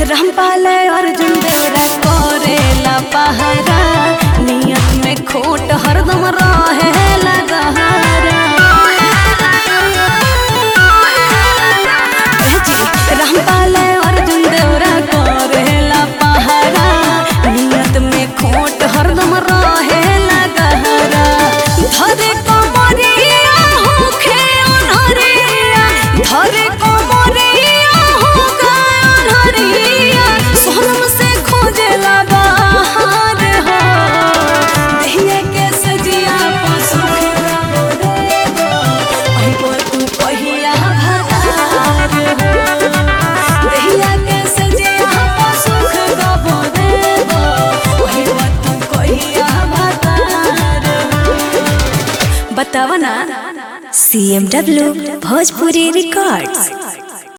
रामपाल अर्जुन देवरा करेला पहरा, नियत में खोट हरदम रहेला गहरा। रामपाल अर्जुन देवरा करेला पहरा, नियत में खोट हरदम रहेला गहरा। धरे कमरिया होखे अनहरिया, धरे कमरिया होखे अनहरिया, सोनम से खोजेला बाहर हो। देहिया के सजिया पसुखरा देगो, अहिबो तू कहिया भतार हो। देहिया के सजिया पसुख गबो देगो, अहिबो तू कहिया भतार हो। बतावा ना। CMW Bhojpuri Records।